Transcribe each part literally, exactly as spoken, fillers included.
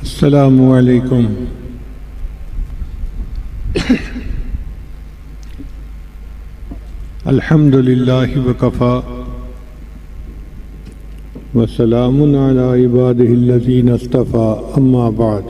السلام علیکم. الحمد للہ وکفا وسلام علی عبادہ الذین اصطفى. اما بعد،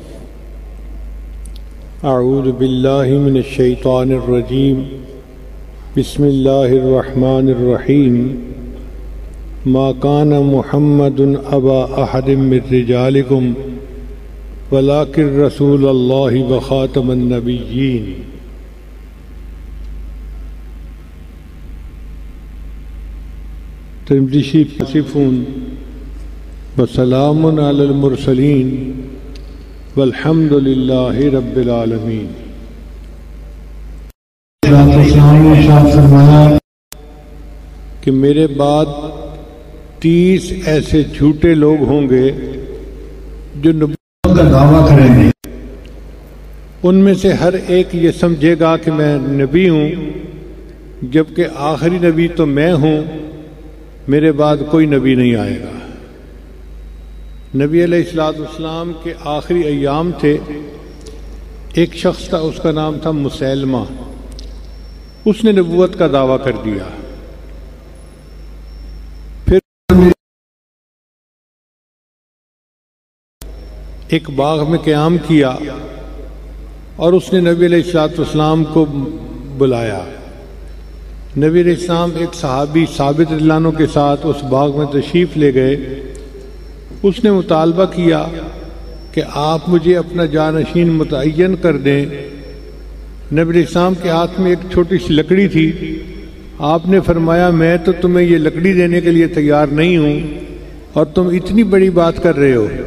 اعوذ باللہ من الشیطان الرجیم. بسم اللہ الرحمن الرحیم. ما کان محمد ابا احد من رجالکم ولکن رسول اللہ وخاتم النبیین. ترمذی شریف صفون وسلام علی المرسلین والحمد للہ رب العالمین. کہ میرے بعد تیس ایسے جھوٹے لوگ ہوں گے جو نبوت کا دعویٰ کریں گے. ان میں سے ہر ایک یہ سمجھے گا کہ میں نبی ہوں، جبکہ آخری نبی تو میں ہوں، میرے بعد کوئی نبی نہیں آئے گا. نبی علیہ الصلوۃ والسلام کے آخری ایام تھے. ایک شخص تھا، اس کا نام تھا مسیلمہ. اس نے نبوت کا دعویٰ کر دیا. ایک باغ میں قیام کیا اور اس نے نبی علیہ الصلوۃ والسلام کو بلایا. نبی علیہ السلام ایک صحابی ثابت رضی اللہ عنہ کے ساتھ اس باغ میں تشریف لے گئے. اس نے مطالبہ کیا کہ آپ مجھے اپنا جانشین متعین کر دیں. نبی علیہ السلام کے ہاتھ میں ایک چھوٹی سی لکڑی تھی. آپ نے فرمایا میں تو تمہیں یہ لکڑی دینے کے لیے تیار نہیں ہوں اور تم اتنی بڑی بات کر رہے ہو.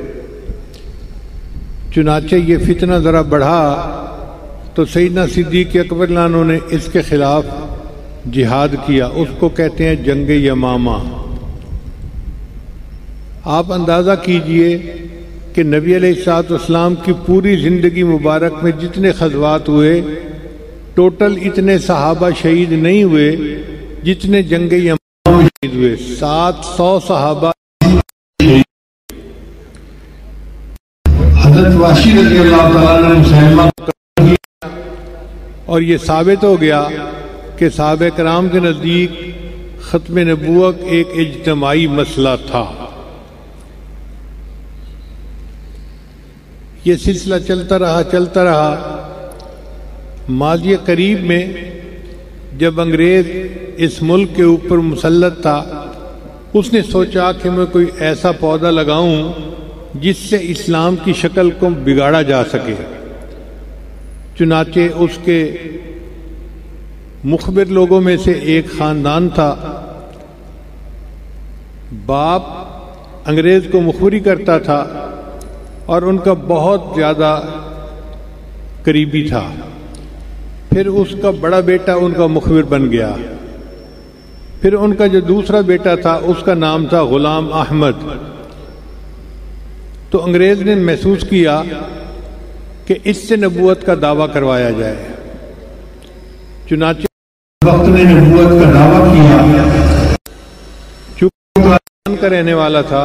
چنانچہ یہ فتنہ ذرا بڑھا تو سیدنا صدیق اکبر رضی اللہ عنہ نے اس کے خلاف جہاد کیا. اس کو کہتے ہیں جنگ یمامہ. آپ اندازہ کیجئے کہ نبی علیہ الصلوۃ والسلام کی پوری زندگی مبارک میں جتنے غزوات ہوئے، ٹوٹل اتنے صحابہ شہید نہیں ہوئے جتنے جنگ یمامہ میں شہید ہوئے. سات سو صحابہ. حضرت وحشی رضی اللہ تعالیٰ نے مسلمہ اور یہ ثابت ہو گیا کہ صحابہ کرام کے نزدیک ختم نبوت ایک اجتماعی مسئلہ تھا. یہ سلسلہ چلتا رہا چلتا رہا. ماضی قریب میں جب انگریز اس ملک کے اوپر مسلط تھا، اس نے سوچا کہ میں کوئی ایسا پودا لگاؤں جس سے اسلام کی شکل کو بگاڑا جا سکے. چنانچہ اس کے مخبر لوگوں میں سے ایک خاندان تھا. باپ انگریز کو مخبری کرتا تھا اور ان کا بہت زیادہ قریبی تھا. پھر اس کا بڑا بیٹا ان کا مخبر بن گیا. پھر ان کا جو دوسرا بیٹا تھا اس کا نام تھا غلام احمد. تو انگریز نے محسوس کیا کہ اس سے نبوت کا دعویٰ کروایا جائے. چنانچہ وقت نے نبوت کا دعویٰ کیا. چونکہ قادیان کا رہنے والا تھا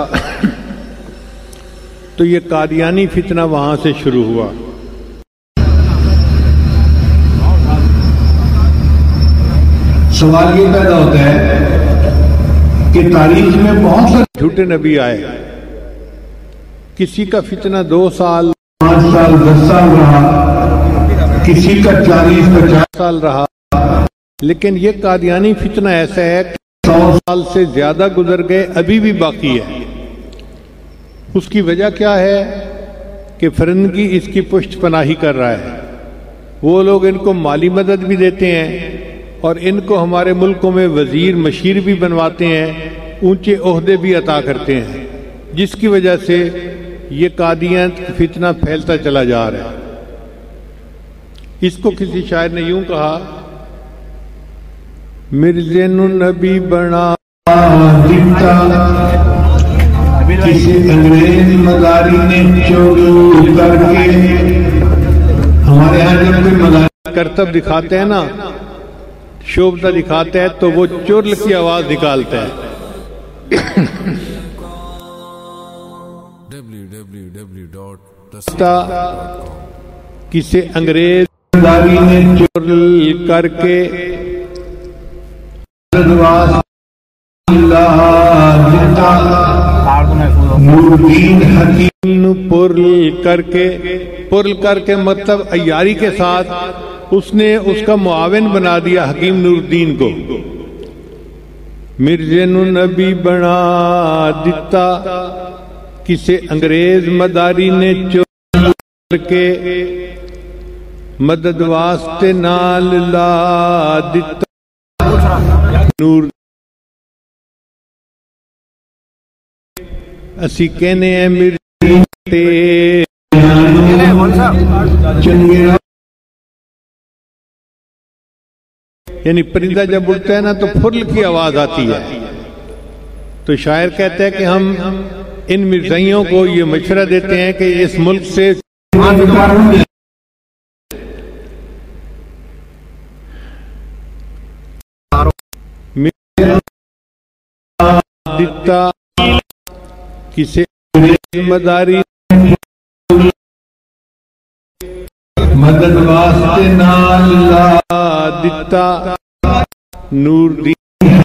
تو یہ قادیانی فتنہ وہاں سے شروع ہوا. سوال یہ پیدا ہوتا ہے کہ تاریخ میں بہت سارے جھوٹے نبی آئے. کسی کا فتنہ دو سال پانچ سال دس سال رہا، کسی کا چالیس پچاس سال رہا. لیکن یہ قادیانی فتنہ ایسا ہے کہ سو سال سے زیادہ گزر گئے، ابھی بھی باقی ہے. اس کی وجہ کیا ہے کہ فرنگی اس کی پشت پناہی کر رہا ہے. وہ لوگ ان کو مالی مدد بھی دیتے ہیں اور ان کو ہمارے ملکوں میں وزیر مشیر بھی بنواتے ہیں، اونچے عہدے بھی عطا کرتے ہیں، جس کی وجہ سے یہ قادیان فتنہ پھیلتا چلا جا رہا ہے. اس کو کسی شاعر نے یوں کہا، مرزے نو نبی بنا دیتا کسی انگریز مداری نے چوری کر کے. ہمارے ہاں جب کوئی مداری کرتب دکھاتے ہیں نا، شوبدہ دکھاتا ہے تو وہ چرل کی آواز نکالتا ہے. ڈبلیو ڈبلیو ڈبلیو کسے انگریز داری نے چور کر کے نوردین حکیم پرل کر کے پرل کر کے مطلب عیاری کے ساتھ اس نے اس کا معاون بنا دیا حکیم نوردین کو. مرزے نو نبی بنا دیتا کسے انگریز مداری نے چور کر کے مدد واسطے نال لا دیتا نور. اسی کہنے ہیں مرزے چنگیرا یعنی پرندہ جب اڑتا ہے نا تو پھرل کی آواز آتی ہے. تو شاعر کہتا ہے کہ ہم ان مرزائیوں کو یہ مشورہ دیتے ہیں کہ اس ملک سے دیتا کسے مداری مدد واسطے نال لا دیتا نور دی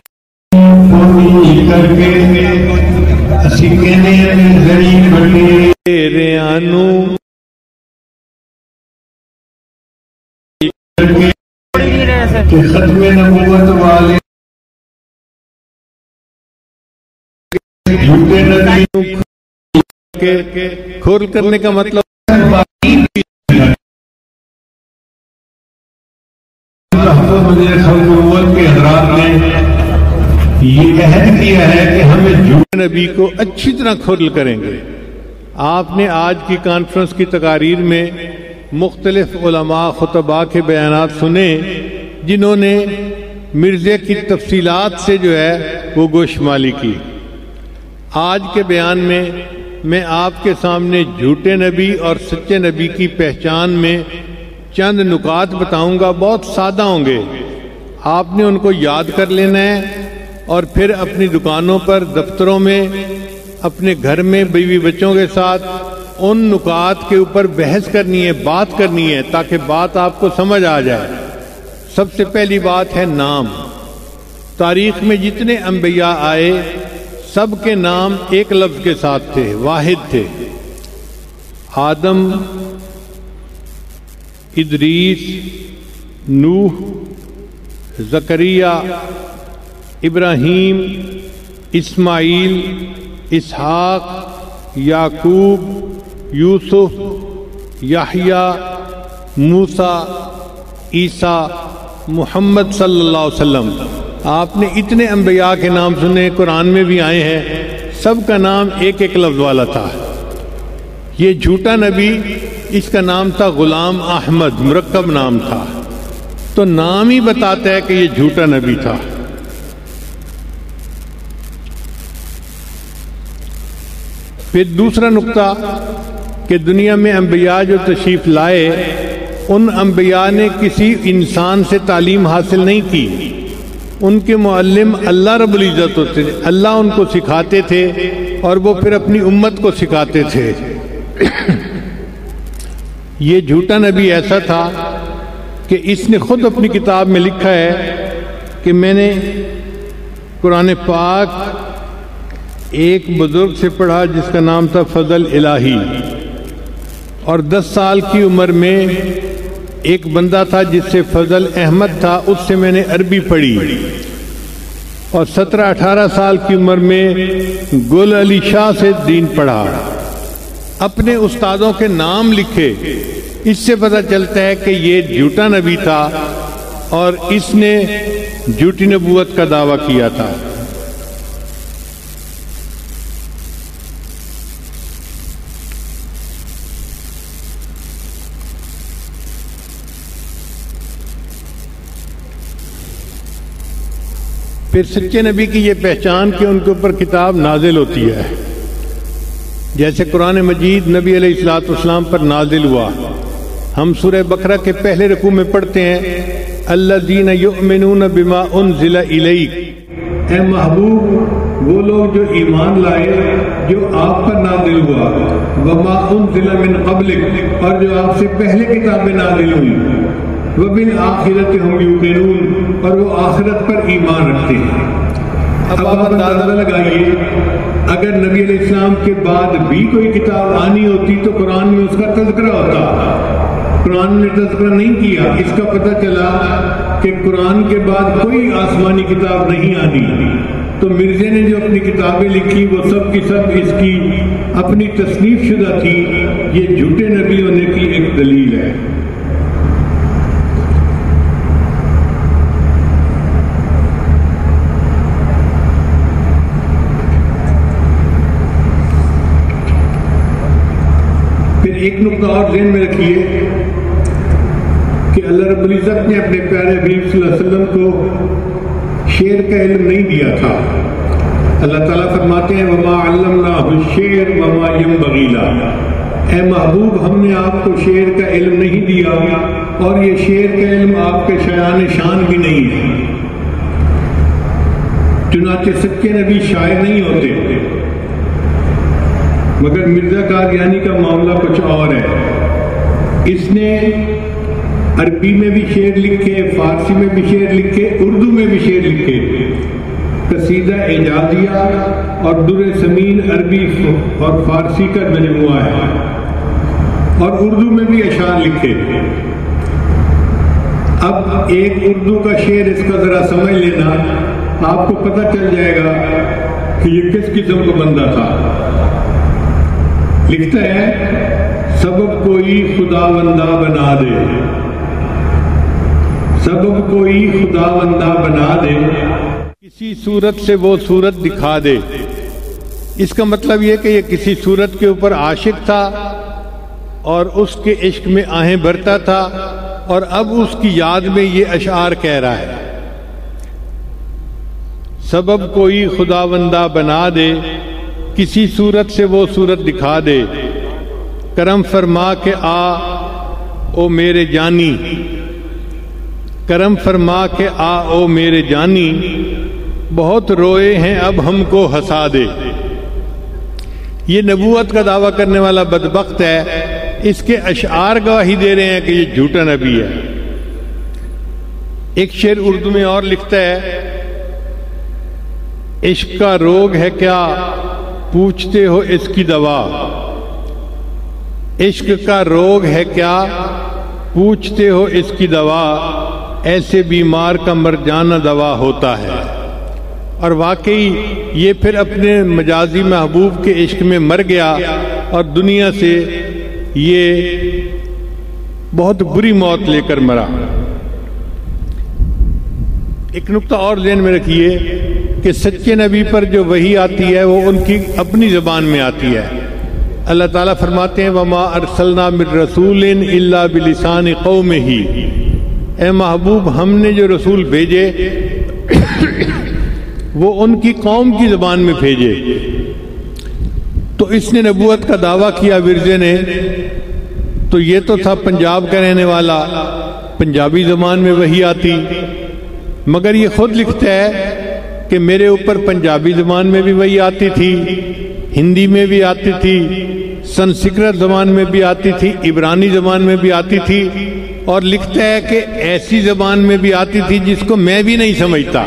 کر کے اسی کہنے زمین بڑے ریانو کہ ختم نبوت والے جھوٹے نبی کے کھول کرنے کا مطلب کے حضرات نے یہ عہد کیا ہے کہ ہمیں جھوٹے نبی کو اچھی طرح کھول کریں گے. آپ نے آج کی کانفرنس کی تقاریر میں مختلف علماء خطباء کے بیانات سنے جنہوں نے مرزے کی تفصیلات سے جو ہے وہ گوشمالی کی. آج کے بیان میں میں آپ کے سامنے جھوٹے نبی اور سچے نبی کی پہچان میں چند نکات بتاؤں گا. بہت سادہ ہوں گے, آپ نے ان کو یاد کر لینا ہے اور پھر اپنی دکانوں پر, دفتروں میں, اپنے گھر میں بیوی بچوں کے ساتھ ان نکات کے اوپر بحث کرنی ہے, بات کرنی ہے تاکہ بات آپ کو سمجھ آ جائے. سب سے پہلی بات ہے نام. تاریخ میں جتنے انبیاء آئے سب کے نام ایک لفظ کے ساتھ تھے, واحد تھے. آدم, ادریس, نوح, زکریا, ابراہیم, اسماعیل, اسحاق, یعقوب, یوسف, یحییٰ, موسیٰ, عیسیٰ, محمد صلی اللہ علیہ وسلم. آپ نے اتنے انبیاء کے نام سنے, قرآن میں بھی آئے ہیں. سب کا نام ایک ایک لفظ والا تھا. یہ جھوٹا نبی, اس کا نام تھا غلام احمد, مرکب نام تھا. تو نام ہی بتاتا ہے کہ یہ جھوٹا نبی تھا. پھر دوسرا نقطہ کہ دنیا میں انبیاء جو تشریف لائے ان انبیاء نے کسی انسان سے تعلیم حاصل نہیں کی. ان کے معلم اللہ رب العزت ہوتے تھے, اللہ ان کو سکھاتے تھے اور وہ پھر اپنی امت کو سکھاتے تھے. یہ جھوٹا نبی ایسا تھا کہ اس نے خود اپنی کتاب میں لکھا ہے کہ میں نے قرآن پاک ایک بزرگ سے پڑھا جس کا نام تھا فضل الہی, اور دس سال کی عمر میں ایک بندہ تھا جس سے فضل احمد تھا, اس سے میں نے عربی پڑھی, اور سترہ اٹھارہ سال کی عمر میں گل علی شاہ سے دین پڑھا. اپنے استادوں کے نام لکھے. اس سے پتہ چلتا ہے کہ یہ جھوٹا نبی تھا اور اس نے جھوٹی نبوت کا دعویٰ کیا تھا. پھر سچے نبی کی یہ پہچان کہ ان کے اوپر کتاب نازل ہوتی ہے. جیسے قرآن مجید نبی علیہ الصلوۃ والسلام پر نازل ہوا. ہم سورہ بقرہ کے پہلے رکوع میں پڑھتے ہیں الذین یؤمنون بما انزل الیک, اے محبوب وہ لوگ جو ایمان لائے جو آپ پر نازل ہوا، وما انزل من قبلک، اور جو آپ سے پہلے کتابیں نازل ہوئی، وبالآخرۃ ہم یوقنون، اور وہ آخرت پر ایمان رکھتے ہیں۔ اب آپ اندازہ لگائیے اگر نبی علیہ السلام کے بعد بھی کوئی کتاب آنی ہوتی تو قرآن میں اس کا تذکرہ ہوتا، قرآن نے تذکرہ نہیں کیا۔ اس کا پتہ چلا کہ قرآن کے بعد کوئی آسمانی کتاب نہیں آنی، تو مرزے نے جو اپنی کتابیں لکھی وہ سب کی سب اس کی اپنی تصنیف شدہ تھی۔ یہ جھوٹے نبی ہونے کی ایک دلیل ہے۔ پھر ایک نقطہ اور ذہن میں رکھیے کہ اللہ رب العزت نے اپنے پیارے حبیب صلی اللہ علیہ وسلم کو شعر کا علم نہیں دیا تھا۔ اللہ تعالیٰ فرماتے ہیں وما علمناہ الشعر وما ينبغی لہ، اے محبوب ہم نے آپ کو شعر کا علم نہیں دیا اور یہ شعر کا علم آپ کے شایان شان بھی نہیں ہے۔ چنانچہ سچے نبی شاعر نہیں ہوتے، مگر مرزا قادیانی کا معاملہ کچھ اور ہے۔ اس نے عربی میں بھی شعر لکھے، فارسی میں بھی شعر لکھے، اردو میں بھی شعر لکھے۔ قصیدہ اعجازیہ اور در ثمین عربی اور فارسی کا مجموعہ ہے، اور اردو میں بھی اشعار لکھے۔ اب ایک اردو کا شعر اس کا ذرا سمجھ لینا، آپ کو پتہ چل جائے گا کہ یہ کس قسم کا بندہ تھا۔ لکھتا ہے سبب کوئی خدا بندہ بنا دے، سبب کوئی خدا بندہ بنا دے، کسی صورت سے وہ صورت دکھا دے۔ اس کا مطلب یہ کہ یہ کسی صورت کے اوپر عاشق تھا اور اس کے عشق میں آہیں بھرتا تھا، اور اب اس کی یاد میں یہ اشعار کہہ رہا ہے۔ سبب کوئی خدا بندہ بنا دے، کسی صورت سے وہ صورت دکھا دے، کرم فرما کے آ او میرے جانی، کرم فرما کے آ او میرے جانی، بہت روئے ہیں اب ہم کو ہنسا دے۔ یہ نبوت کا دعویٰ کرنے والا بدبخت ہے، اس کے اشعار گواہی دے رہے ہیں کہ یہ جھوٹا نبی ہے۔ ایک شعر اردو میں اور لکھتا ہے عشق کا روگ ہے کیا پوچھتے ہو اس کی دوا، عشق کا روگ ہے کیا پوچھتے ہو اس کی دوا، ایسے بیمار کا مر جانا دوا ہوتا ہے۔ اور واقعی یہ پھر اپنے مجازی محبوب کے عشق میں مر گیا اور دنیا سے یہ بہت بری موت لے کر مرا۔ ایک نقطہ اور ذہن میں رکھیے کہ سچے نبی پر جو وحی آتی ہے وہ ان کی اپنی زبان میں آتی ہے۔ اللہ تعالیٰ فرماتے ہیں وما ارسلنا من رسول الا بلسان قومہ، اے محبوب ہم نے جو رسول بھیجے وہ ان کی قوم کی زبان میں بھیجے۔ تو اس نے نبوت کا دعویٰ کیا ورزے نے، تو یہ تو تھا پنجاب کا رہنے والا، پنجابی زبان میں وحی آتی، مگر یہ خود لکھتا ہے کہ میرے اوپر پنجابی زبان میں بھی وحی آتی تھی، ہندی میں بھی آتی تھی، سنسکرت زبان میں بھی آتی تھی، عبرانی زبان میں بھی آتی تھی، اور لکھتا ہے کہ ایسی زبان میں بھی آتی تھی جس کو میں بھی نہیں سمجھتا۔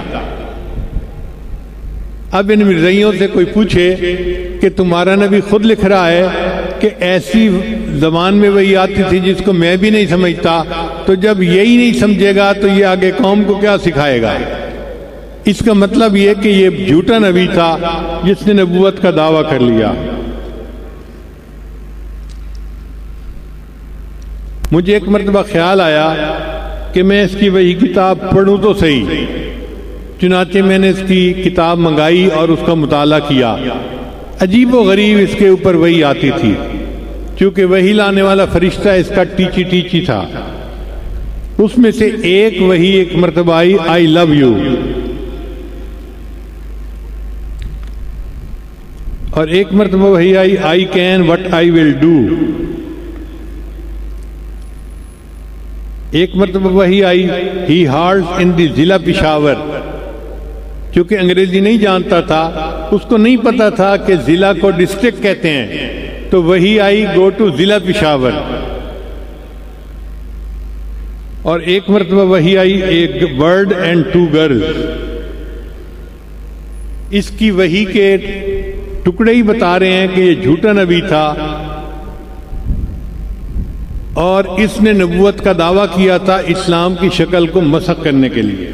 اب ان مرزائیوں سے کوئی پوچھے کہ تمہارا نبی خود لکھ رہا ہے کہ ایسی زبان میں وہی آتی تھی جس کو میں بھی نہیں سمجھتا، تو جب یہی نہیں سمجھے گا تو یہ آگے قوم کو کیا سکھائے گا؟ اس کا مطلب یہ کہ یہ جھوٹا نبی تھا جس نے نبوت کا دعویٰ کر لیا۔ مجھے ایک مرتبہ خیال آیا کہ میں اس کی وہی کتاب پڑھوں تو صحیح، چنانچہ میں نے اس کی کتاب منگائی اور اس کا مطالعہ کیا۔ عجیب و غریب اس کے اوپر وہی آتی تھی، چونکہ وہی لانے والا فرشتہ اس کا ٹیچی ٹیچی تھا۔ اس میں سے ایک وہی ایک مرتبہ آئی آئی لو یو، اور ایک مرتبہ وہی I I can what I will do, ایک مرتبہ وہی آئی ہی ہارڈ ان دی ضلع پشاور۔ چونکہ انگریزی نہیں جانتا تھا اس کو نہیں پتا تھا کہ ضلع کو ڈسٹرکٹ کہتے ہیں، تو وہی آئی گو ٹو ضلع پشاور، اور ایک مرتبہ وہی آئی ایک برڈ اینڈ ٹو گرلز۔ اس کی وحی کے ٹکڑے ہی بتا رہے ہیں کہ یہ جھوٹا نبی تھا اور اس نے نبوت کا دعویٰ کیا تھا اسلام کی شکل کو مسخ کرنے کے لیے۔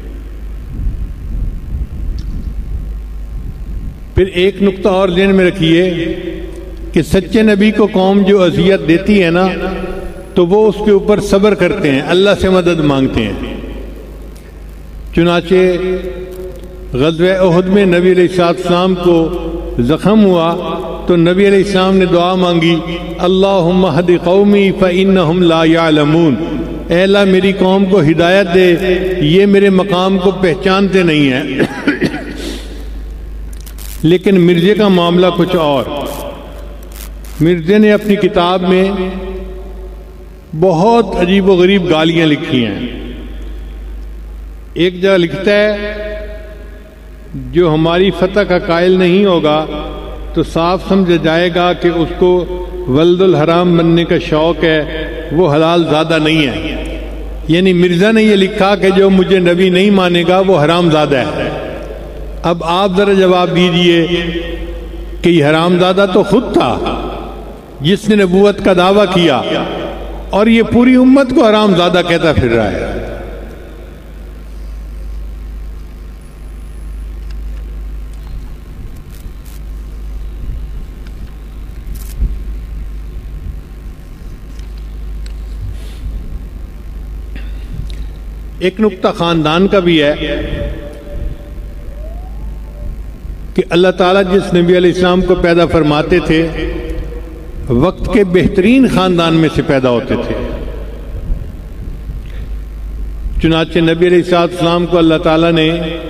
پھر ایک نقطہ اور ذہن میں رکھیے کہ سچے نبی کو قوم جو اذیت دیتی ہے نا تو وہ اس کے اوپر صبر کرتے ہیں، اللہ سے مدد مانگتے ہیں۔ چنانچہ غزوہ احد میں نبی علیہ السلام کو زخم ہوا تو نبی علیہ السلام نے دعا مانگی، اللہم اہد قومی فإنہم لا یعلمون، اے اللہ میری قوم کو ہدایت دے، یہ میرے مقام کو پہچانتے نہیں ہیں۔ لیکن مرزے کا معاملہ کچھ اور۔ مرزے نے اپنی کتاب میں بہت عجیب و غریب گالیاں لکھی ہیں۔ ایک جگہ لکھتا ہے جو ہماری فتح کا قائل نہیں ہوگا تو صاف سمجھا جائے گا کہ اس کو ولد الحرام بننے کا شوق ہے، وہ حلال زادہ نہیں ہے۔ یعنی مرزا نے یہ لکھا کہ جو مجھے نبی نہیں مانے گا وہ حرام زادہ ہے۔ اب آپ ذرا جواب دیجئے کہ یہ حرام زادہ تو خود تھا جس نے نبوت کا دعویٰ کیا، اور یہ پوری امت کو حرام زادہ کہتا پھر رہا ہے۔ ایک نقطہ خاندان کا بھی ہے کہ اللہ تعالیٰ جس نبی علیہ السلام کو پیدا فرماتے تھے وقت کے بہترین خاندان میں سے پیدا ہوتے تھے۔ چنانچہ نبی علیہ السلام کو اللہ تعالیٰ نے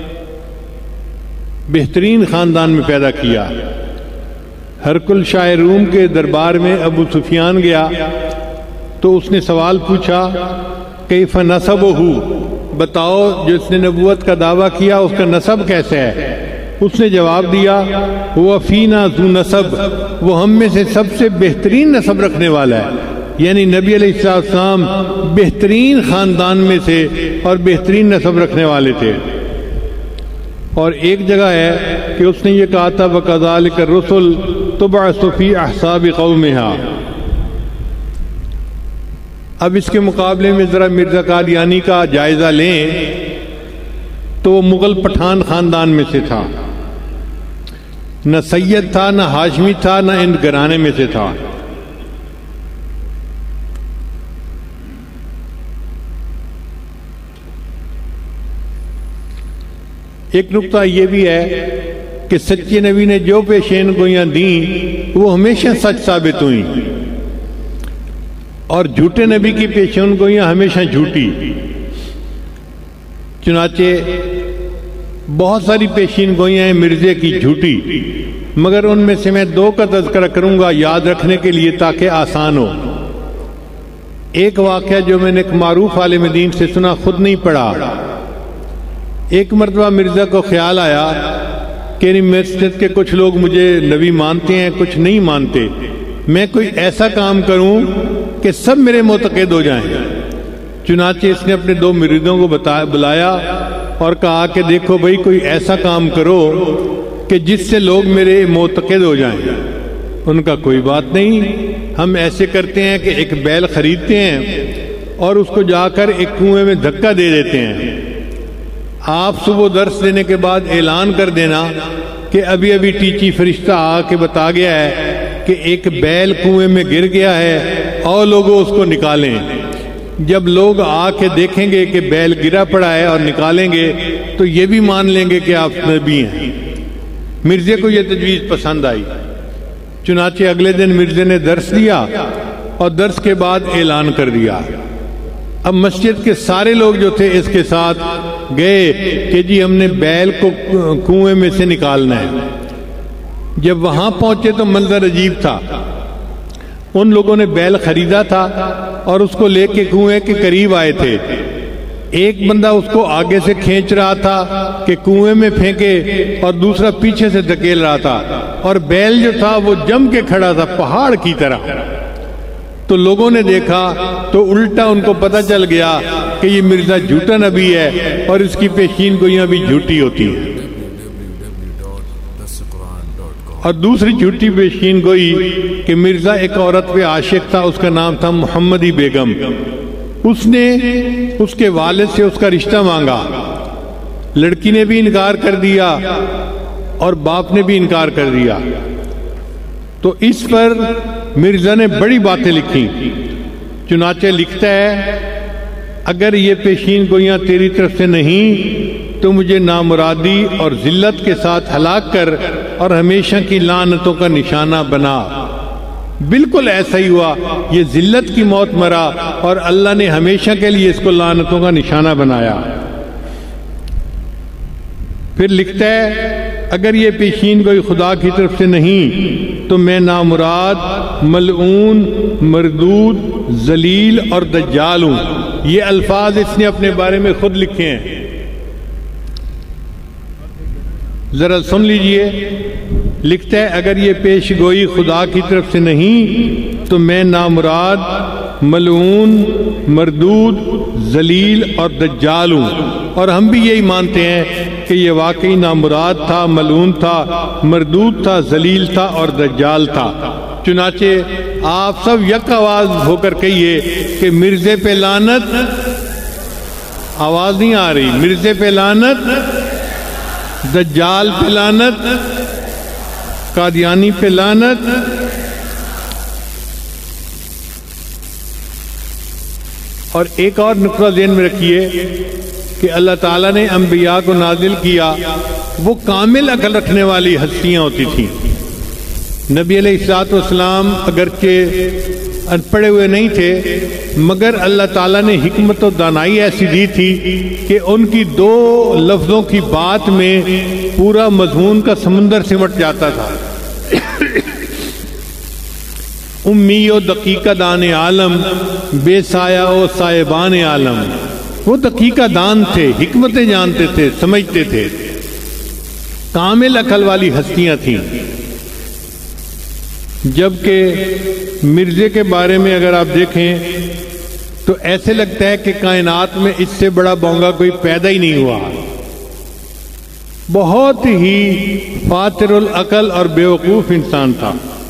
بہترین خاندان میں پیدا کیا۔ ہرقل شاہ روم کے دربار میں ابو سفیان گیا تو اس نے سوال پوچھا کیف نسبہ، بتاؤ جس نے نبوت کا دعویٰ کیا اس کا نسب کیسے ہے؟ اس نے جواب دیا وہ فینا ذو نسب، وہ ہم میں سے سب سے بہترین نسب رکھنے والا ہے۔ یعنی نبی علیہ السلام بہترین خاندان میں سے اور بہترین نسب رکھنے والے تھے۔ اور ایک جگہ ہے کہ اس نے یہ کہا تھا وَكَذَلِكَ الرُّسُلُ تُبْعَثُ فِي أَحْسَابِ قَوْمِهَا۔ اب اس کے مقابلے میں ذرا مرزا قادیانی کا جائزہ لیں تو وہ مغل پٹھان خاندان میں سے تھا، نہ سید تھا، نہ ہاشمی تھا، نہ ان گھرانے میں سے تھا۔ ایک نقطہ یہ بھی ہے کہ سچے نبی نے جو پیشین گوئیاں دیں وہ ہمیشہ سچ ثابت ہوئیں، اور جھوٹے نبی کی پیشین گوئیاں ہمیشہ جھوٹی۔ چنانچہ بہت ساری پیشین گوئیاں ہیں مرزے کی جھوٹی، مگر ان میں سے میں دو کا تذکرہ کروں گا یاد رکھنے کے لیے تاکہ آسان ہو۔ ایک واقعہ جو میں نے ایک معروف عالم دین سے سنا، خود نہیں پڑھا۔ ایک مرتبہ مرزا کو خیال آیا کہ مسجد کے کچھ لوگ مجھے نبی مانتے ہیں، کچھ نہیں مانتے، میں کوئی ایسا کام کروں کہ سب میرے معتقد ہو جائیں۔ چنانچہ اس نے اپنے دو مریدوں کو بلایا اور کہا کہ دیکھو بھائی کوئی ایسا کام کرو کہ جس سے لوگ میرے معتقد ہو جائیں۔ ان کا کوئی بات نہیں، ہم ایسے کرتے ہیں کہ ایک بیل خریدتے ہیں اور اس کو جا کر ایک کنویں میں دھکا دے دیتے ہیں، آپ صبح درس دینے کے بعد اعلان کر دینا کہ ابھی ابھی ٹیچی فرشتہ آ کے بتا گیا ہے کہ ایک بیل کنویں میں گر گیا ہے اور لوگوں اس کو نکالیں۔ جب لوگ آ کے دیکھیں گے کہ بیل گرا پڑا ہے اور نکالیں گے تو یہ بھی مان لیں گے کہ آپ نبی ہیں۔ مرزے کو یہ تجویز پسند آئی، چنانچہ اگلے دن مرزے نے درس دیا اور درس کے بعد اعلان کر دیا۔ اب مسجد کے سارے لوگ جو تھے اس کے ساتھ گئے کہ جی ہم نے بیل کو کنویں میں سے نکالنا ہے۔ جب وہاں پہنچے تو منظر عجیب تھا، ان لوگوں نے بیل خریدا تھا اور اس کو لے کے کنویں کے قریب آئے تھے ایک بندہ اس کو آگے سے کھینچ رہا تھا کہ کنویں میں پھینکے اور دوسرا پیچھے سے دھکیل رہا تھا، اور بیل جو تھا وہ جم کے کھڑا تھا پہاڑ کی طرح۔ تو لوگوں نے دیکھا تو الٹا ان کو پتہ چل گیا کہ یہ مرزا جھوٹا نبی ہے اور اس کی پیشین گوئیاں بھی جھوٹی ہوتی ہیں۔ اور دوسری جھوٹی پیشین گوئی کہ مرزا ایک عورت پہ عاشق تھا، اس کا نام تھا محمدی بیگم۔ اس نے اس کے والد سے اس کا رشتہ مانگا، لڑکی نے بھی انکار کر دیا اور باپ نے بھی انکار کر دیا۔ تو اس پر مرزا نے بڑی باتیں لکھی، چنانچہ لکھتا ہے اگر یہ پیشین گوئیاں تیری طرف سے نہیں تو مجھے نامرادی اور ذلت کے ساتھ ہلاک کر اور ہمیشہ کی لعنتوں کا نشانہ بنا۔ بالکل ایسا ہی ہوا، یہ ذلت کی موت مرا اور اللہ نے ہمیشہ کے لیے اس کو لعنتوں کا نشانہ بنایا۔ پھر لکھتا ہے اگر یہ پیشین گوئی خدا کی طرف سے نہیں تو میں نامراد، ملعون، مردود، ذلیل اور دجال ہوں۔ یہ الفاظ اس نے اپنے بارے میں خود لکھے ہیں، ذرا سن لیجئے۔ لکھتا ہے اگر یہ پیش گوئی خدا کی طرف سے نہیں تو میں نامراد، ملعون، مردود، ذلیل اور دجال ہوں۔ اور ہم بھی یہی مانتے ہیں کہ یہ واقعی نامراد تھا، ملعون تھا، مردود تھا، ذلیل تھا اور دجال تھا۔ چنانچہ آپ سب یک آواز ہو کر کہیے کہ مرزے پہ لعنت۔ آواز نہیں آ رہی۔ مرزے پہ لعنت، دجال پہ لعنت، قادیانی پہ لعنت۔ اور ایک اور نقطہ ذہن میں رکھیے کہ اللہ تعالیٰ نے انبیاء کو نازل کیا، وہ کامل عقل رکھنے والی ہستیاں ہوتی تھیں۔ نبی علیہ الصلوۃ والسلام اگرچہ ان پڑھے ہوئے نہیں تھے مگر اللہ تعالیٰ نے حکمت و دانائی ایسی دی تھی کہ ان کی دو لفظوں کی بات میں پورا مضمون کا سمندر سمٹ جاتا تھا۔ امی و دقیقہ دان عالم، بے سایہ و صاحبان عالم۔ وہ دقیقہ دان تھے، حکمتیں جانتے تھے، سمجھتے تھے، کامل عقل والی ہستیاں تھیں۔ جبکہ مرزے کے بارے میں اگر آپ دیکھیں تو ایسے لگتا ہے کہ کائنات میں اس سے بڑا بونگا کوئی پیدا ہی نہیں ہوا۔ بہت ہی فاتر العقل اور بیوقوف انسان تھا۔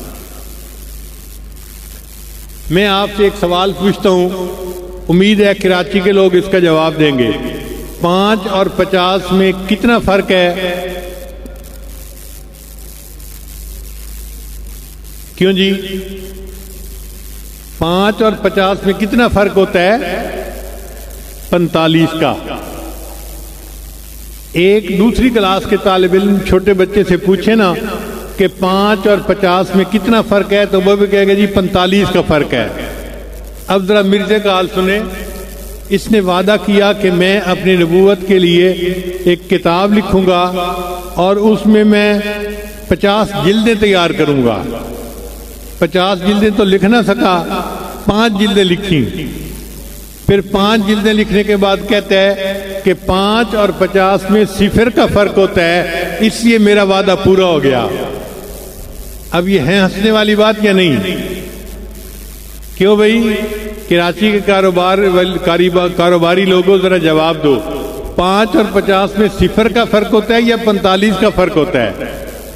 میں آپ سے ایک سوال پوچھتا ہوں، امید ہے کراچی کے لوگ اس کا جواب دیں گے۔ پانچ اور پچاس میں کتنا فرق ہے؟ کیوں جی؟ پانچ اور پچاس میں کتنا فرق ہوتا ہے؟ پینتالیس کا۔ ایک دوسری کلاس کے طالب علم چھوٹے بچے سے پوچھے نا کہ پانچ اور پچاس میں کتنا فرق ہے تو وہ بھی کہے گا جی پینتالیس کا فرق ہے۔ اب ذرا مرزے کا حال سنیں۔ اس نے وعدہ کیا کہ میں اپنی نبوت کے لیے ایک کتاب لکھوں گا اور اس میں میں پچاس جلدیں تیار کروں گا۔ پچاس جلدیں تو لکھ نہ سکا، پانچ جلدیں لکھی۔ پھر پانچ جلدیں لکھنے کے بعد کہتا ہے کہ پانچ اور پچاس میں صفر کا فرق ہوتا ہے، اس لیے میرا وعدہ پورا ہو گیا۔ اب یہ ہے ہنسنے والی بات یا نہیں؟ کیوں بھائی؟ کراچی کے کاروبار کاروباری لوگوں ذرا جواب دو، پانچ اور پچاس میں صفر کا فرق ہوتا ہے یا پینتالیس کا فرق ہوتا ہے؟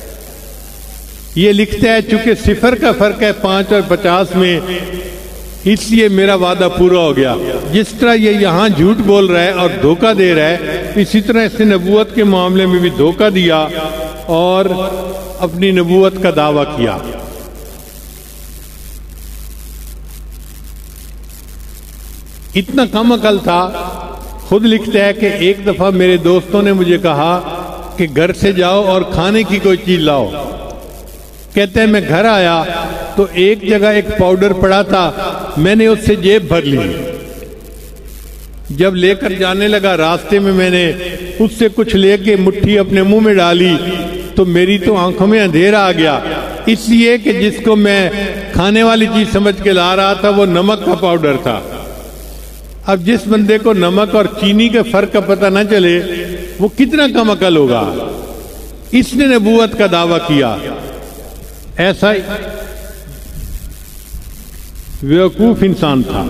یہ لکھتا ہے چونکہ صفر کا فرق ہے پانچ اور پچاس میں، اس لیے میرا وعدہ پورا ہو گیا۔ جس طرح یہ یہاں جھوٹ بول رہا ہے اور دھوکہ دے رہا ہے، اسی طرح اس نے نبوت کے معاملے میں بھی دھوکہ دیا اور اپنی نبوت کا دعویٰ کیا۔ اتنا کم عقل تھا، خود لکھتا ہے کہ ایک دفعہ میرے دوستوں نے مجھے کہا کہ گھر سے جاؤ اور کھانے کی کوئی چیز لاؤ۔ کہتے ہیں میں گھر آیا تو ایک جگہ ایک پاؤڈر پڑا تھا، میں نے اس سے جیب بھر لی۔ جب لے کر جانے لگا راستے میں میں نے اس سے کچھ لے کے مٹھی اپنے منہ میں ڈالی تو میری تو آنکھوں میں اندھیرا آ گیا، اس لیے کہ جس کو میں کھانے والی چیز سمجھ کے لا رہا تھا وہ نمک کا پاؤڈر تھا۔ اب جس بندے کو نمک اور چینی کے فرق کا پتہ نہ چلے وہ کتنا کم عقل ہوگا. اس نے نبوت کا دعویٰ کیا. ایسا بیوقوف انسان تھا.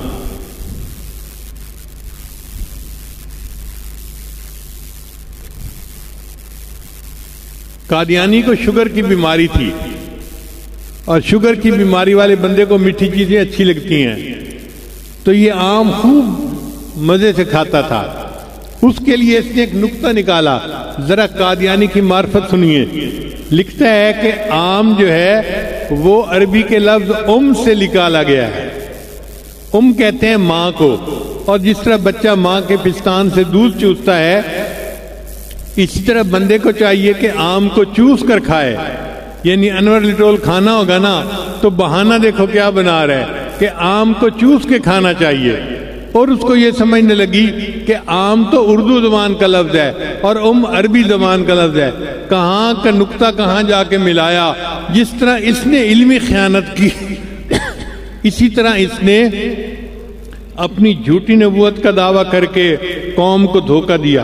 قادیانی کو شوگر کی بیماری تھی اور شوگر کی بیماری والے بندے کو میٹھی چیزیں اچھی لگتی ہیں تو یہ آم خوب مزے سے کھاتا تھا. اس کے لیے اس نے ایک نکتہ نکالا. ذرا قادیانی کی معرفت سنیے. لکھتا ہے کہ آم جو ہے وہ عربی کے لفظ ام سے نکالا گیا ہے. ام کہتے ہیں ماں کو، اور جس طرح بچہ ماں کے پستان سے دودھ چوستا ہے اسی طرح بندے کو چاہیے کہ آم کو چوس کر کھائے. یعنی انور لٹول کھانا ہوگا نا تو بہانہ دیکھو کیا بنا رہا ہے کہ آم کو چوس کے کھانا چاہیے. اور اس کو یہ سمجھنے لگی کہ آم تو اردو زبان کا لفظ ہے اور ام عربی زبان کا لفظ ہے. کہاں کا نکتہ کہاں جا کے ملایا. جس طرح اس نے علمی خیانت کی اسی طرح اس نے اپنی جھوٹی نبوت کا دعویٰ کر کے قوم کو دھوکہ دیا.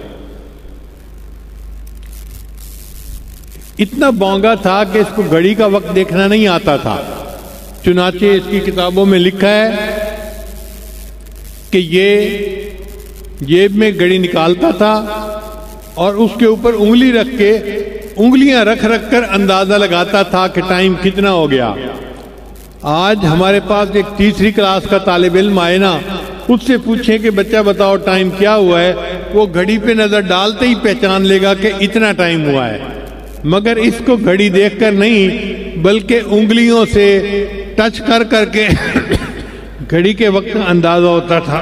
اتنا بونگا تھا کہ اس کو گھڑی کا وقت دیکھنا نہیں آتا تھا. چنانچہ اس کی کتابوں میں لکھا ہے کہ یہ جیب میں گھڑی نکالتا تھا اور اس کے اوپر انگلی رکھ کے انگلیاں رکھ رکھ کر اندازہ لگاتا تھا کہ ٹائم کتنا ہو گیا. آج ہمارے پاس ایک تیسری کلاس کا طالب علم آئے نا، اس سے پوچھیں کہ بچہ بتاؤ ٹائم کیا ہوا ہے، وہ گھڑی پہ نظر ڈالتے ہی پہچان لے گا کہ اتنا ٹائم ہوا ہے. مگر اس کو گھڑی دیکھ کر نہیں بلکہ انگلیوں سے ٹچ کر کر کے گھڑی کے وقت کا اندازہ ہوتا تھا.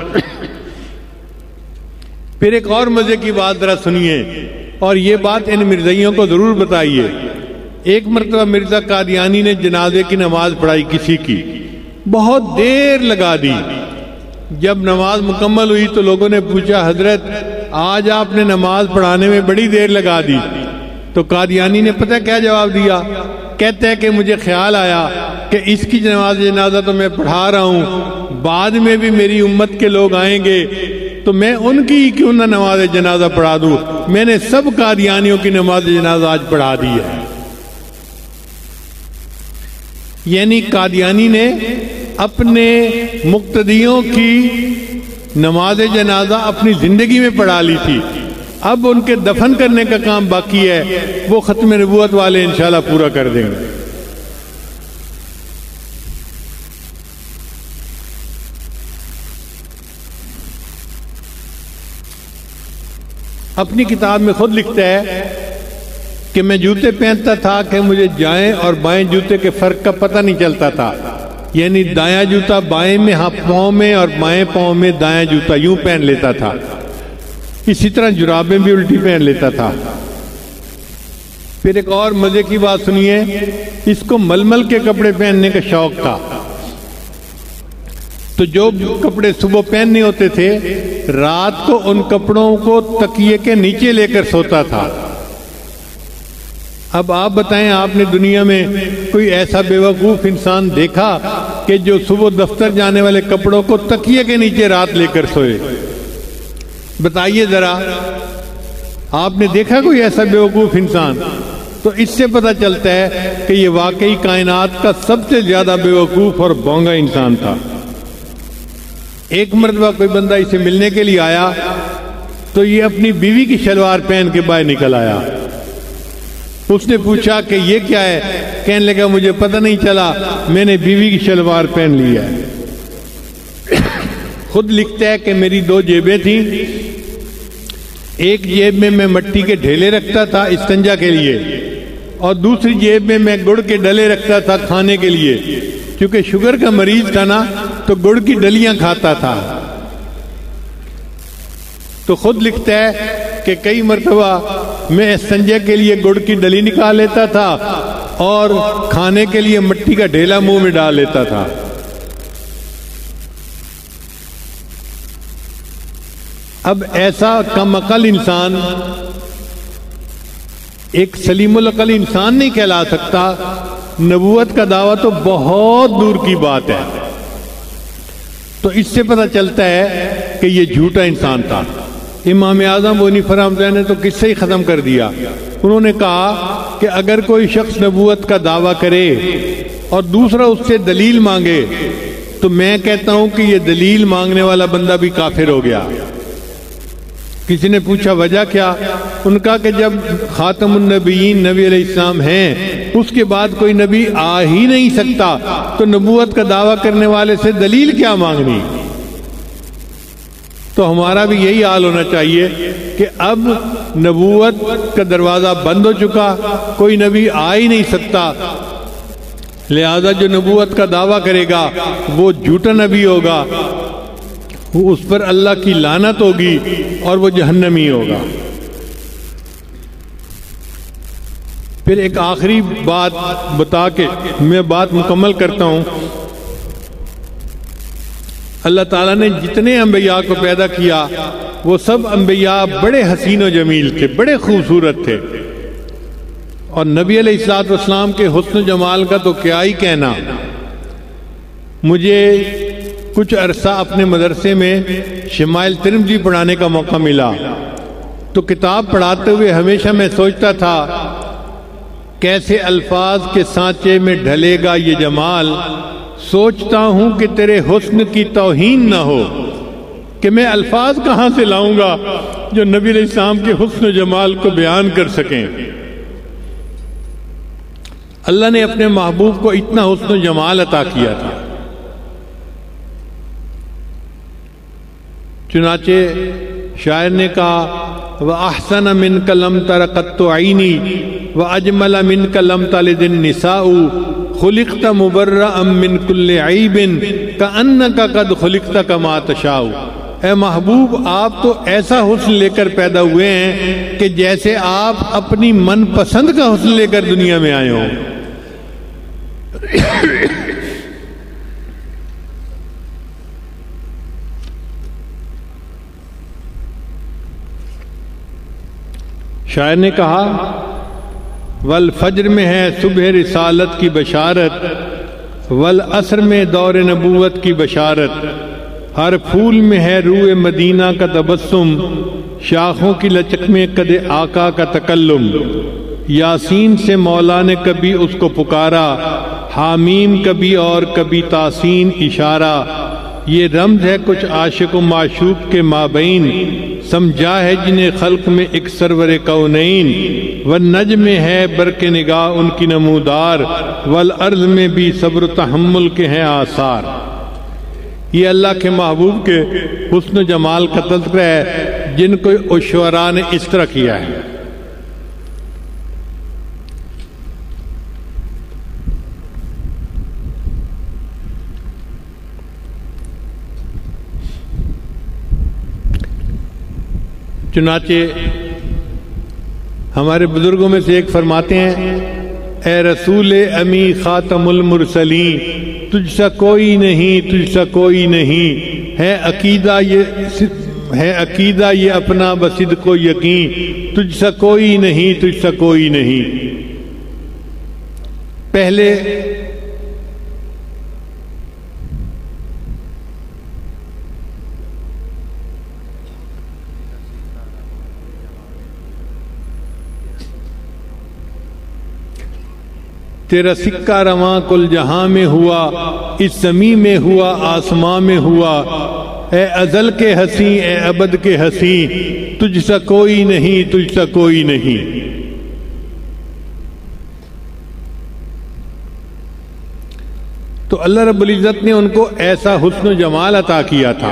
پھر ایک اور مزے کی بات ذرا سنیے، اور یہ بات ان مرزائیوں کو ضرور بتائیے. ایک مرتبہ مرزا قادیانی نے جنازے کی نماز پڑھائی کسی کی، بہت دیر لگا دی. جب نماز مکمل ہوئی تو لوگوں نے پوچھا حضرت آج آپ نے نماز پڑھانے میں بڑی دیر لگا دی. تو قادیانی نے پتہ کیا جواب دیا؟ کہتا ہے کہ مجھے خیال آیا کہ اس کی نماز جنازہ تو میں پڑھا رہا ہوں، بعد میں بھی میری امت کے لوگ آئیں گے تو میں ان کی کیوں نہ نماز جنازہ پڑھا دوں. میں نے سب قادیانیوں کی نماز جنازہ آج پڑھا دی ہے. یعنی قادیانی نے اپنے مقتدیوں کی نماز جنازہ اپنی زندگی میں پڑھا لی تھی. اب ان کے دفن کرنے کا کام باقی ہے، وہ ختم نبوت والے انشاءاللہ پورا کر دیں گے. اپنی کتاب میں خود لکھتا ہے کہ میں جوتے پہنتا تھا کہ مجھے جائیں اور بائیں جوتے کے فرق کا پتہ نہیں چلتا تھا. یعنی دایاں جوتا بائیں میں پاؤں میں اور بائیں پاؤں میں دایاں جوتا یوں پہن لیتا تھا. اسی طرح جرابیں بھی الٹی پہن لیتا تھا. پھر ایک اور مزے کی بات سنیے، اس کو ململ کے کپڑے پہننے کا شوق تھا. تو جو کپڑے صبح پہننے ہوتے تھے رات کو ان کپڑوں کو تکیے کے نیچے لے کر سوتا تھا. اب آپ بتائیں آپ نے دنیا میں کوئی ایسا بیوقوف انسان دیکھا کہ جو صبح دفتر جانے والے کپڑوں کو تکیے کے نیچے رات لے کر سوئے؟ بتائیے ذرا، آپ نے دیکھا کوئی ایسا بیوقوف انسان؟ تو اس سے پتہ چلتا ہے کہ یہ واقعی کائنات کا سب سے زیادہ بیوقوف اور بونگا انسان تھا. ایک مرتبہ کوئی بندہ اسے ملنے کے لیے آیا تو یہ اپنی بیوی کی شلوار پہن کے باہر نکل آیا. اس نے پوچھا کہ یہ کیا ہے؟ کہنے لگا مجھے پتہ نہیں چلا، میں نے بیوی کی شلوار پہن لی ہے. خود لکھتا ہے کہ میری دو جیبیں تھیں، ایک جیب میں میں مٹی کے ڈھیلے رکھتا تھا استنجا کے لیے اور دوسری جیب میں میں گڑ کے ڈلے رکھتا تھا کھانے کے لیے. کیونکہ شوگر کا مریض تھا نا تو گڑ کی ڈلیاں کھاتا تھا. تو خود لکھتا ہے کہ کئی مرتبہ میں استنجا کے لیے گڑ کی ڈلی نکال لیتا تھا اور کھانے کے لیے مٹی کا ڈھیلا منہ میں ڈال لیتا تھا. اب ایسا کم عقل انسان ایک سلیم العقل انسان نہیں کہلا سکتا. نبوت کا دعویٰ تو بہت دور کی بات ہے. تو اس سے پتہ چلتا ہے کہ یہ جھوٹا انسان تھا۔ امام اعظم ابو حنیفہ رحمۃ اللہ نے تو قصہ ہی ختم کر دیا۔ انہوں نے کہا کہ اگر کوئی شخص نبوت کا دعویٰ کرے اور دوسرا اس سے دلیل مانگے تو میں کہتا ہوں کہ یہ دلیل مانگنے والا بندہ بھی کافر ہو گیا۔ کسی نے پوچھا وجہ کیا؟ ان کا کہ جب خاتم النبیین نبی علیہ السلام ہیں اس کے بعد کوئی نبی آ ہی نہیں سکتا تو نبوت کا دعویٰ کرنے والے سے دلیل کیا مانگنی؟ تو ہمارا بھی یہی حال ہونا چاہیے کہ اب نبوت کا دروازہ بند ہو چکا، کوئی نبی آ ہی نہیں سکتا، لہذا جو نبوت کا دعویٰ کرے گا وہ جھوٹا نبی ہوگا، اس پر اللہ کی لعنت ہوگی اور وہ جہنمی ہوگا۔ پھر ایک آخری بات بتا کے میں بات مکمل کرتا ہوں۔ اللہ تعالیٰ نے جتنے انبیاء کو پیدا کیا وہ سب انبیاء بڑے حسین و جمیل تھے، بڑے خوبصورت تھے، اور نبی علیہ الصلوۃ والسلام کے حسن و جمال کا تو کیا ہی کہنا۔ مجھے کچھ عرصہ اپنے مدرسے میں شمائل ترمذی پڑھانے کا موقع ملا تو کتاب پڑھاتے ہوئے ہمیشہ میں سوچتا تھا کیسے الفاظ کے سانچے میں ڈھلے گا یہ جمال، سوچتا ہوں کہ تیرے حسن کی توہین نہ ہو، کہ میں الفاظ کہاں سے لاؤں گا جو نبی علیہ السلام کے حسن و جمال کو بیان کر سکیں۔ اللہ نے اپنے محبوب کو اتنا حسن و جمال عطا کیا تھا۔ چنانچہ شاعر نے کہا وَأَحْسَنَ مِنْكَ لَمْ تَرَ قَطُّ عَيْنِي وَأَجْمَلَ مِنْكَ لَمْ تَلِدِ النِّسَاءُ خُلِقْتَ مُبَرَّأً مِنْ كُلِّ عَيْبٍ كَأَنَّكَ قَدْ خُلِقْتَ كَمَا تَشَاءُ۔ اے محبوب آپ تو ایسا حسن لے کر پیدا ہوئے ہیں کہ جیسے آپ اپنی من پسند کا حسن لے کر دنیا میں آئے ہوں۔ شاعر نے کہا والفجر میں ہے صبح رسالت کی بشارت، والعصر میں دور نبوت کی بشارت، ہر پھول میں ہے روح مدینہ کا تبسم، شاخوں کی لچک میں قد آقا کا تکلم، یاسین سے مولا نے کبھی اس کو پکارا، حامیم کبھی اور کبھی تاسین اشارہ، یہ رمز ہے کچھ عاشق و معشوق کے مابین، سمجھا ہے جنہیں خلق میں ایک سرور کونین، والنجم ہے برق نگاہ ان کی نمودار، والارض میں بھی صبر و تحمل کے ہیں آثار۔ یہ اللہ کے محبوب کے حسن و جمال کا تذکرہ ہے جن کو شعراء نے اس طرح کیا ہے۔ چنانچہ ہمارے بزرگوں میں سے ایک فرماتے ہیں اے رسول امی خاتم المرسلین، تجھ سا کوئی نہیں، تجھ سا کوئی نہیں، ہے عقیدہ یہ ہے عقیدہ یہ اپنا بصدق و یقین، تجھ سا کوئی نہیں، تجھ سا کوئی نہیں۔ پہلے تیرا سکہ رواں کل جہاں میں ہوا، اس زمین میں ہوا، آسماں میں ہوا، اے ازل کے ہنسی، اے ابد کے ہنسی، تجھ سا کوئی نہیں، تجھ سا کوئی نہیں۔ تو اللہ رب العزت نے ان کو ایسا حسن و جمال عطا کیا تھا۔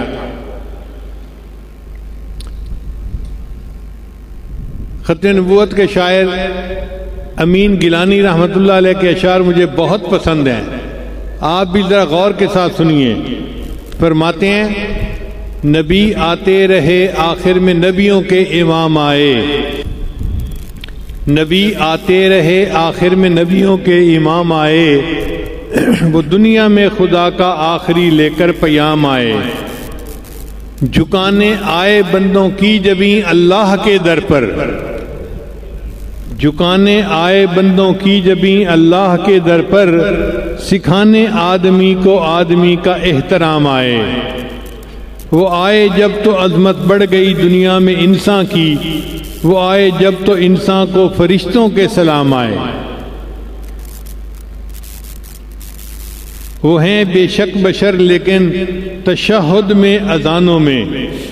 خط نبوت کے شاعر امین گیلانی رحمت اللہ علیہ کے اشعار مجھے بہت پسند ہیں، آپ بھی ذرا غور کے ساتھ سنیے۔ فرماتے ہیں نبی آتے رہے آخر میں نبیوں کے امام آئے، نبی آتے رہے آخر میں نبیوں کے امام آئے، وہ دنیا میں خدا کا آخری لے کر پیام آئے، جھکانے آئے بندوں کی جبیں اللہ کے در پر، جھکانے آئے بندوں کی جبیں اللہ کے در پر، سکھانے آدمی کو آدمی کا احترام آئے۔ وہ آئے جب تو عظمت بڑھ گئی دنیا میں انسان کی، وہ آئے جب تو انسان کو فرشتوں کے سلام آئے۔ وہ ہیں بے شک بشر لیکن تشہد میں اذانوں میں،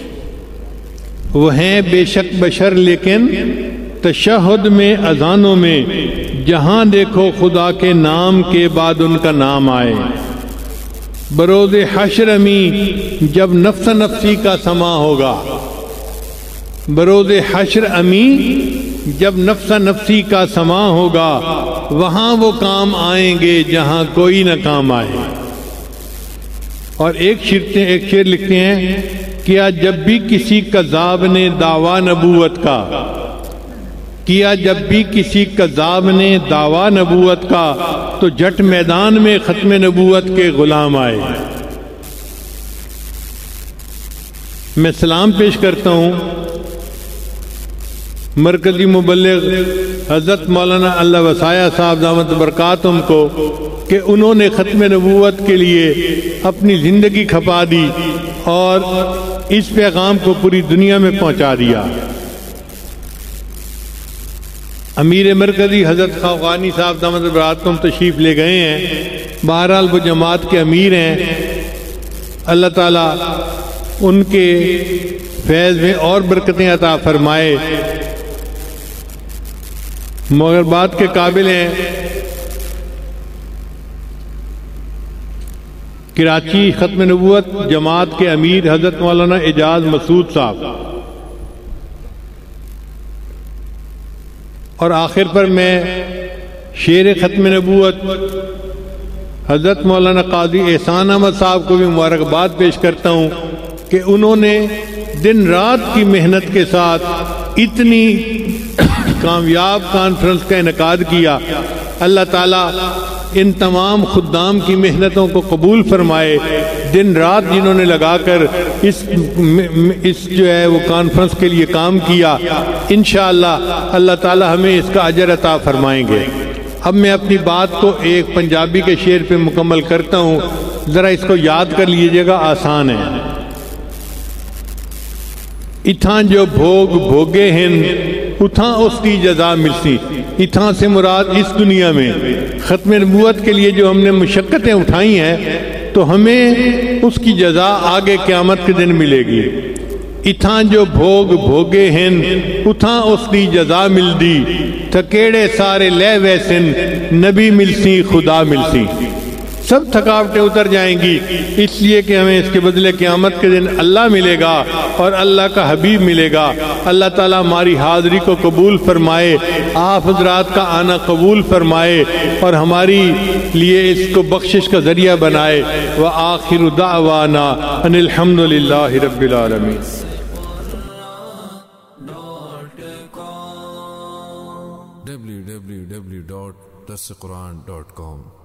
وہ ہیں بے شک بشر لیکن تشہد میں اذانوں میں، جہاں دیکھو خدا کے نام کے بعد ان کا نام آئے۔ بروز حشر امی جب نفس نفسی کا سما ہوگا، بروز حشر امی جب نفس نفسی کا سما ہوگا، وہاں وہ کام آئیں گے جہاں کوئی نہ کام آئے۔ اور ایک شعر ایک شعر لکھتے ہیں، کیا جب بھی کسی کذاب نے دعویٰ نبوت کا، کیا جب بھی کسی کذاب نے دعویٰ نبوت کا، تو جٹ میدان میں ختم نبوت کے غلام آئے۔ میں سلام پیش کرتا ہوں مرکزی مبلغ حضرت مولانا اللہ وسایہ صاحب دامت برکاتہم کو کہ انہوں نے ختم نبوت کے لیے اپنی زندگی کھپا دی اور اس پیغام کو پوری دنیا میں پہنچا دیا۔ امیر مرکزی حضرت خواقانی صاحب دامت برکاتہم تشریف لے گئے ہیں، بہرحال وہ جماعت کے امیر ہیں، اللہ تعالیٰ ان کے فیض میں اور برکتیں عطا فرمائے۔ مگر بات کے قابل ہیں کراچی ختم نبوت جماعت کے امیر حضرت مولانا اعجاز مسعود صاحب، اور آخر پر میں شیر ختم نبوت حضرت مولانا قاضی احسان احمد صاحب کو بھی مبارکباد پیش کرتا ہوں کہ انہوں نے دن رات کی محنت کے ساتھ اتنی کامیاب کانفرنس کا انعقاد کیا۔ اللہ تعالیٰ ان تمام خدام کی محنتوں کو قبول فرمائے، دن رات جنہوں نے لگا کر اس اس جو ہے وہ کانفرنس کے لیے کام کیا، انشاءاللہ اللہ تعالیٰ ہمیں اس کا اجر عطا فرمائیں گے۔ اب میں اپنی بات کو ایک پنجابی کے شعر پہ مکمل کرتا ہوں، ذرا اس کو یاد کر لیجئے گا، آسان ہے۔ اتھاں جو بھوگ بھوگے ہیں اتھاں اس کی جزا ملسی، اتھاں سے مراد اس دنیا میں ختم نبوت کے لیے جو ہم نے مشقتیں اٹھائی ہیں تو ہمیں اس کی جزا آگے قیامت کے دن ملے گی۔ اتھاں جو بھوگ بھوگے ہیں اتھاں اس کی جزا مل دی، تھکیڑے سارے لے ویسن نبی ملسی خدا ملسی۔ سب تھکاوٹیں اتر جائیں گی، اس لیے کہ ہمیں اس کے بدلے قیامت کے دن اللہ ملے گا اور اللہ کا حبیب ملے گا۔ اللہ تعالیٰ ہماری حاضری کو قبول فرمائے، آپ حضرات کا آنا قبول فرمائے اور ہماری لیے اس کو بخشش کا ذریعہ بنائے۔ وآخر دعوانا ان الحمد للہ رب العالمین۔ ڈبلیو ڈبلیو ڈبلیو ڈاٹ درس قرآن ڈاٹ کام